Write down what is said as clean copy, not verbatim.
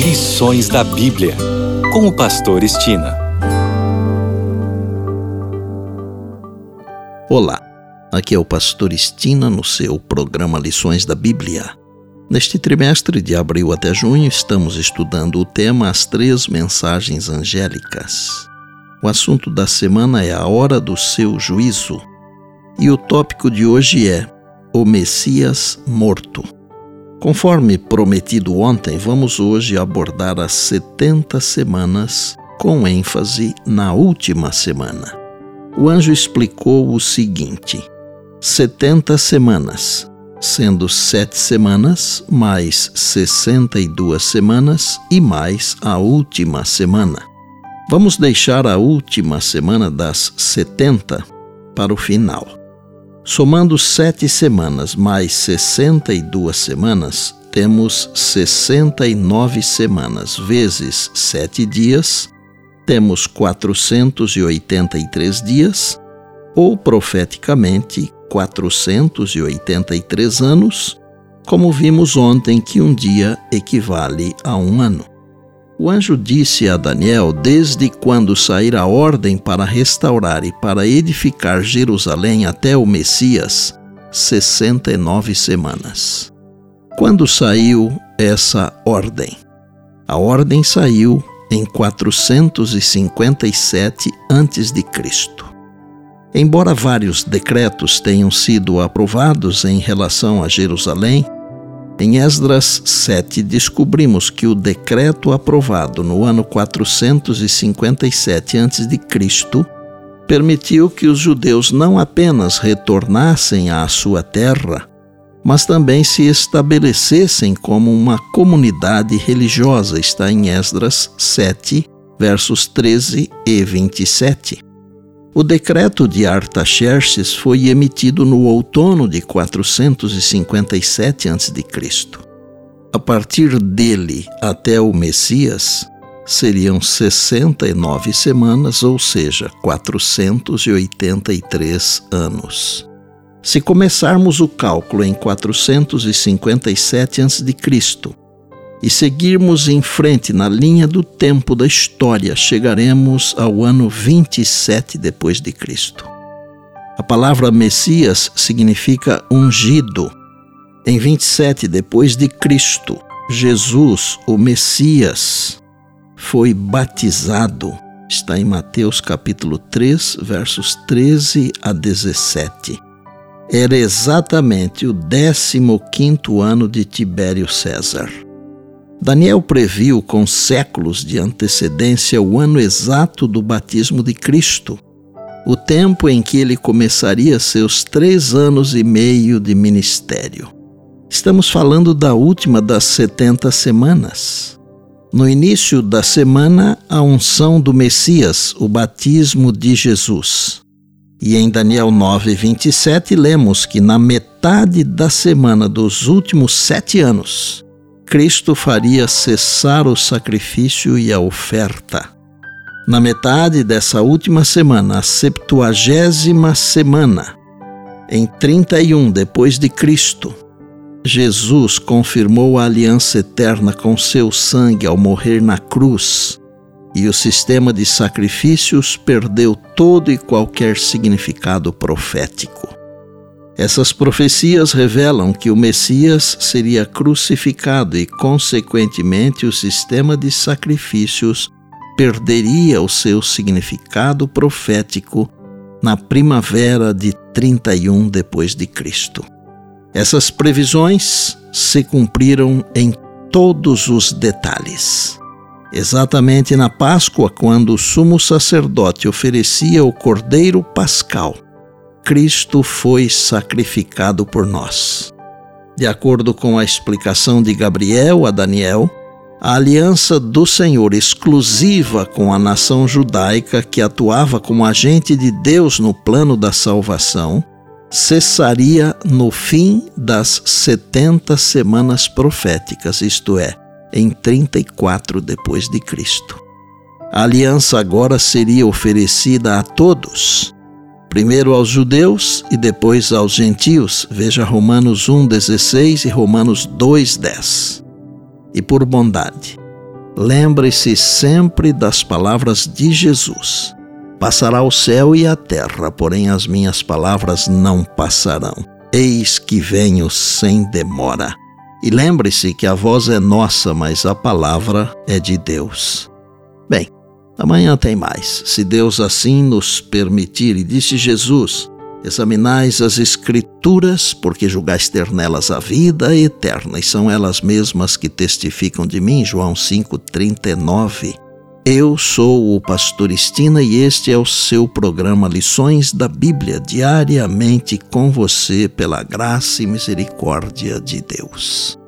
Lições da Bíblia, com o pastor Estina. Olá, aqui é o pastor Estina no seu programa Lições da Bíblia. Neste trimestre de abril até junho estamos estudando o tema As Três Mensagens Angélicas. O assunto da semana é a hora do seu juízo e o tópico de hoje é o Messias morto. Conforme prometido ontem, vamos hoje abordar as 70 semanas, com ênfase na última semana. O anjo explicou o seguinte: 70 semanas, sendo 7 semanas, mais 62 semanas e mais a última semana. Vamos deixar a última semana das 70 para o final. Somando 7 semanas mais 62 semanas, temos 69 semanas vezes 7 dias, temos 483 dias, ou profeticamente 483 anos, como vimos ontem que um dia equivale a um ano. O anjo disse a Daniel desde quando sair a ordem para restaurar e para edificar Jerusalém até o Messias, 69 semanas. Quando saiu essa ordem? A ordem saiu em 457 a.C. Embora vários decretos tenham sido aprovados em relação a Jerusalém, em Esdras 7 descobrimos que o decreto aprovado no ano 457 a.C. permitiu que os judeus não apenas retornassem à sua terra, mas também se estabelecessem como uma comunidade religiosa. Está em Esdras 7, versos 13 e 27. O decreto de Artaxerxes foi emitido no outono de 457 a.C. A partir dele até o Messias, seriam 69 semanas, ou seja, 483 anos. Se começarmos o cálculo em 457 a.C., e seguirmos em frente na linha do tempo da história, chegaremos ao ano 27 depois de Cristo. A palavra Messias significa ungido. Em 27 depois de Cristo, Jesus, o Messias, foi batizado. Está em Mateus capítulo 3, versos 13 a 17. Era exatamente o 15º ano de Tibério César. Daniel previu com séculos de antecedência o ano exato do batismo de Cristo, o tempo em que ele começaria seus 3 anos e meio de ministério. Estamos falando da última das 70 semanas. No início da semana, a unção do Messias, o batismo de Jesus. E em Daniel 9, 27, lemos que na metade da semana dos últimos 7 anos, Cristo faria cessar o sacrifício e a oferta. Na metade dessa última semana, a 70ª semana, em 31 depois de Cristo, Jesus confirmou a aliança eterna com seu sangue ao morrer na cruz, e o sistema de sacrifícios perdeu todo e qualquer significado profético. Essas profecias revelam que o Messias seria crucificado e, consequentemente, o sistema de sacrifícios perderia o seu significado profético na primavera de 31 depois de Cristo. Essas previsões se cumpriram em todos os detalhes. Exatamente na Páscoa, quando o sumo sacerdote oferecia o cordeiro pascal, Cristo foi sacrificado por nós. De acordo com a explicação de Gabriel a Daniel, a aliança do Senhor exclusiva com a nação judaica, que atuava como agente de Deus no plano da salvação, cessaria no fim das 70 semanas proféticas, isto é, em 34 depois de Cristo. A aliança agora seria oferecida a todos, primeiro aos judeus e depois aos gentios. Veja Romanos 1,16 e Romanos 2,10. E por bondade, Lembre-se sempre das palavras de Jesus. Passará o céu e a terra, porém as minhas palavras não passarão. Eis que venho sem demora. E lembre-se que a voz é nossa, mas a palavra é de Deus. Bem, amanhã tem mais, se Deus assim nos permitir. E disse Jesus: examinais as Escrituras, porque julgais ter nelas a vida eterna, e são elas mesmas que testificam de mim. João 5,39. Eu sou o pastor Estina e este é o seu programa Lições da Bíblia, diariamente com você, pela graça e misericórdia de Deus.